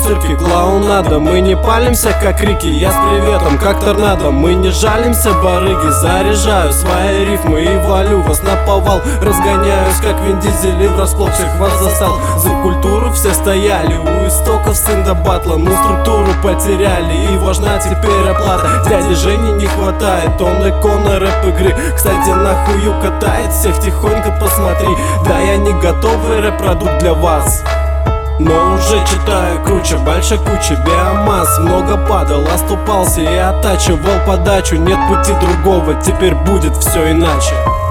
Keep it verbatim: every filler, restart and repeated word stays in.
цирке клоунада. Мы не палимся, как Рики, я с приветом, как торнадо. Мы не жалимся, барыги, заряжаю свои рифмы и валю вас на повал. Разгоняюсь, как Вин Дизель, и врасплох всех вас застал. За культуру все стояли у истоков стенда батла, но структуру потеряли, и важна теперь оплата. Дяде Жени не хватает, он икона рэп-игры. Кстати, нахую катает всех, тихонько посмотри. Да, я не готовый рэп-продукт для вас, но уже читаю круче, больше кучи биомасс. Много падал, оступался и оттачивал подачу. Нет пути другого, теперь будет все иначе.